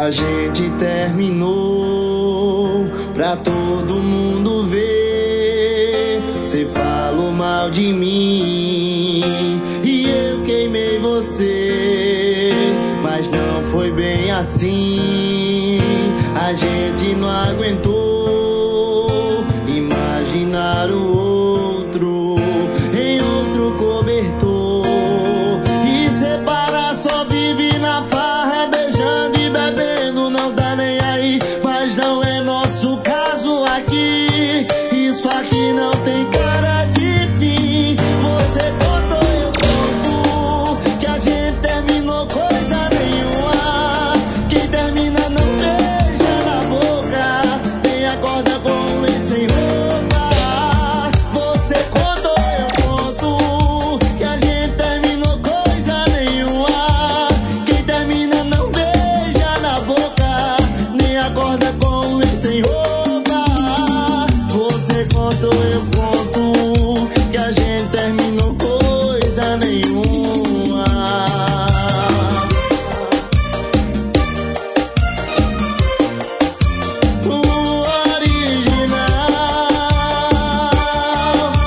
A gente terminou pra todo mundo ver. Cê falou mal de mim e eu queimei você, mas não foi bem assim. A gente não aguentou imaginar o outro em outro cobertor. E separar só vive na farra, beijando e bebendo, não dá nem aí. Mas não é nosso caso aqui. Isso aqui não tem cara de fim. Você contou, eu conto, que a gente terminou coisa nenhuma. Quem termina não beija na boca, nem acorda com ele sem roupa. Você contou, eu conto, que a gente terminou coisa nenhuma. Quem termina não beija na boca, nem acorda com ele sem roupa. Você contou, eu conto, que a gente terminou coisa nenhuma. O original.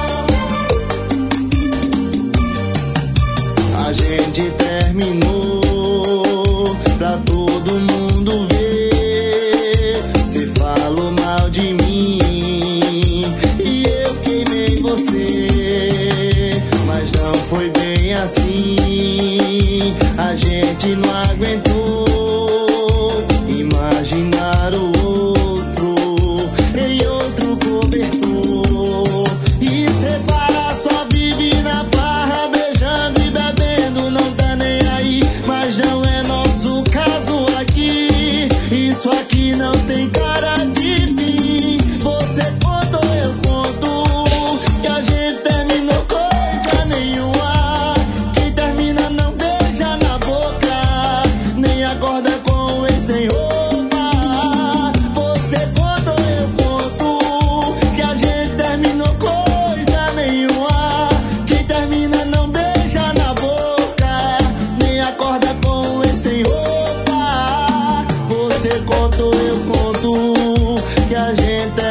A gente terminou pra todo mundo ver. Cê falou mal de mim e eu queimei você, mas não foi bem assim. A gente não aguentou imaginar o outro em outro cobertor. E separar só vive na farra, beijando e bebendo, não tá nem aí. Mas não é nosso caso aqui. Isso aqui não tem cara de fim. Você contou, eu conto, que a gente terminou coisa nenhuma. Quem termina não beija na boca, nem acorda com ele sem roupa. Você contou, eu conto, que a gente terminou coisa nenhuma. Quem termina não beija na boca, nem acorda com ele sem roupa. Você contou, eu conto, que a gente